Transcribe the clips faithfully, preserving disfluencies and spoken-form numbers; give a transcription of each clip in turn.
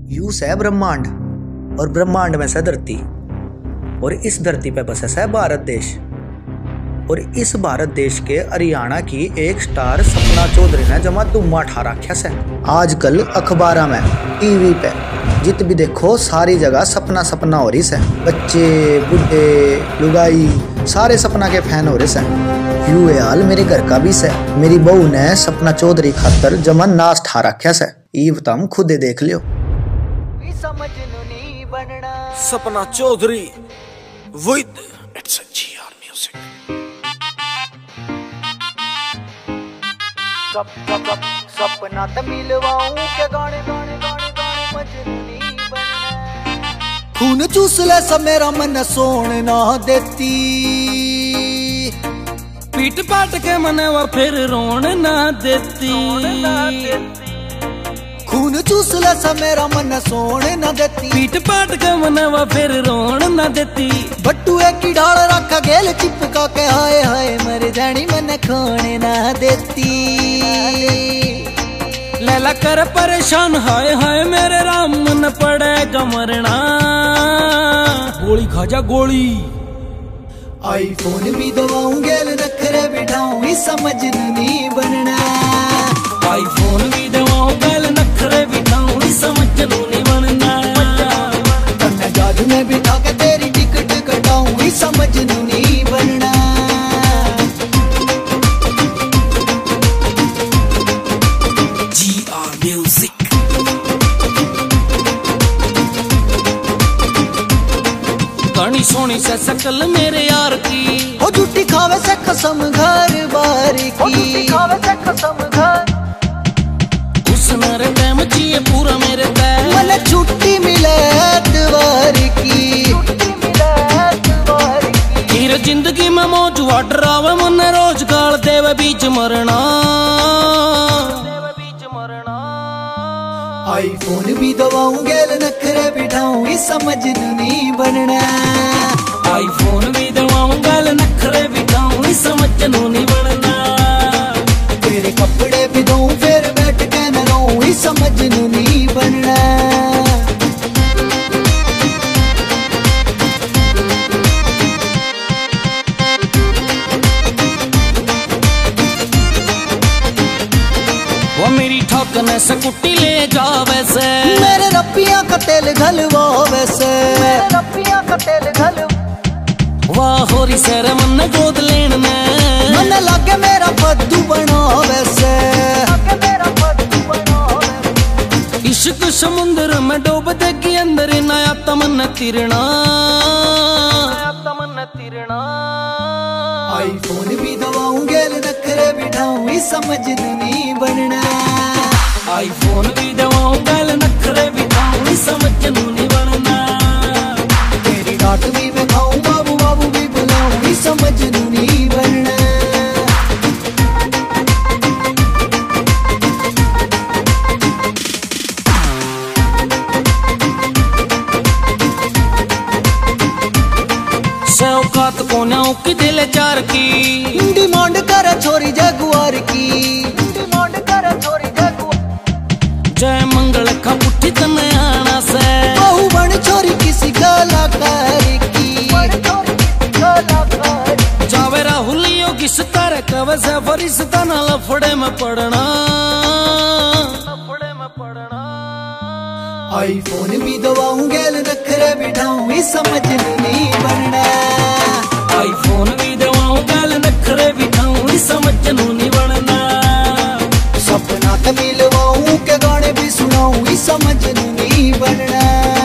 You से ब्रह्मांड और ब्रह्मांड में से धरती, और इस धरती पे बसा है भारत देश। और इस भारत देश के हरियाणा की एक स्टार सपना चौधरी ने जमा धुम्मा ठा रखा से। आजकल अखबार में, टीवी पे जित भी देखो सारी जगह सपना सपना हो रही से। बच्चे, बुढ़े, लुगाई सारे सपना के फैन हो रहे से। यू हाल मेरे घर का भी से। मेरी बहू ने सपना चौधरी खातर जमा नाश ठा रखा से। ये बताऊं, खुद देख लियो। Sapna Chaudhary with it's a GR music. सब सब सब सपना त मिलवाऊं के गाने गाने गाने गाने मजनू नी बनना। खून चूस ले सब मेरा मन सोन ना देती, पीट पाट के मनवा फिर रोन ना देती। खून चूस ले सब मेरा मन सोन ना देती, पीट पाट के मनवा फिर रोन ना देती। बट्टुए की ढाल रखा गेल चिपका के, हाय हाय मर जानी मन खोने ना देती। लैला कर परेशान, हाय हाय मेरे राम मन पड़ेगा मरना। गोली खाजा गोली। आईफोन भी दबाऊं गेल नखरे बिठाऊं, इस समझ नहीं बनना। आईफोन भी दबाऊं गेल नखरे बिठाऊं, इस समझ नहीं बनना। तन्ने जादू में बिठा के तेरी टिकट कटाऊं, इस समझ नहीं बनना। GR music. गानी सोनी से शकल मेरे यार की, हो झूठी खावे से कसम घर बार की, खावे से कसम घर। उसने रे टाइम जिए पूरा मेरे पैर, मने छुट्टी मिले एतवार की, छुट्टी मिले एतवार की। फिर जिंदगी में मौज वाडरावे, मन रोज गाल देवे बीच मरना। आईफोन भी दबाऊं गेल नखरे बिठाऊं, इस समझ नहीं बनना। आईफोन भी दबाऊं गेल नखरे बिठाऊं, इस समझ नहीं बनना। तेरे कपड़े भी दूं फिर बैठ के न रहूं, इस समझ नहीं बनना। वो मेरी ठोकने से कुट्टी ले जावे से, मेरे रपिया का तेल घलवावे से, मेरे रपिया का तेल घल। वाह होरी सर मन गोद लेन में, मन लागे मेरा बद्दू बनावे से, लागे मेरा बद्दू बनावे। इश्क समुंदर में डूब देगी अंदर, नया तमन्ना तिरना, नया तमन्ना तिरना। आईफोन भी दबाऊं गेल नखरे बिठाऊं, इस समझ नहीं बनना। आईफोन भी दबाऊं गेल नखरे बिठाऊं, इस समझ नहीं बनना। तेरी डांट भी मैं खाऊं, बाबू बाबू भी बुलाऊं, इस समझ नहीं बनना। सौकात कोन्याओं की दिल चार की, डिमांड करे छोरी जगुआर की, डिमांड करे छोरी जगुआर। जय मंगल खा उठी तने आना से, बहु बन छोरी किसी कलाकार की, बन छोरी किसी कलाकार। जावे राहुलियो किस तरह कवे से फरिश्ता ना लफड़े में पड़ना, लफड़े में पड़ना। आईफोन भी दबाऊं गेल नखरे बिठाऊं, इस समझ नहीं बनना। आईफोन भी दबाऊं गेल नखरे बिठाऊं, इस समझ नहीं बनना। सपना त मिलवाऊं के गाने भी सुनाऊं, इस समझ नहीं बनना।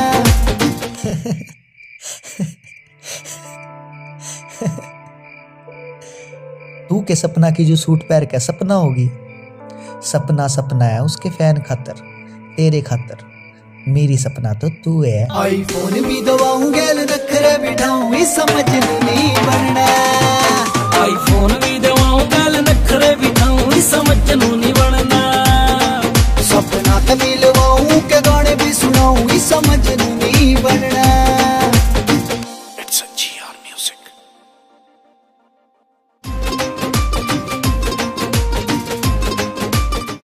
तू के सपना की जो सूट पहन के सपना होगी, सपना सपना है उसके फैन खातर, तेरे खातर। मेरी सपना तो तू है। आईफोन भी दबाऊं गेल नखरे बिठाऊं, इस समझ नहीं बनना। आईफोन भी दबाऊं गेल नखरे बिठाऊं, इस समझ नहीं बनना। सपना त मिलवाऊं के गाने भी सुनाऊं, इस समझ नहीं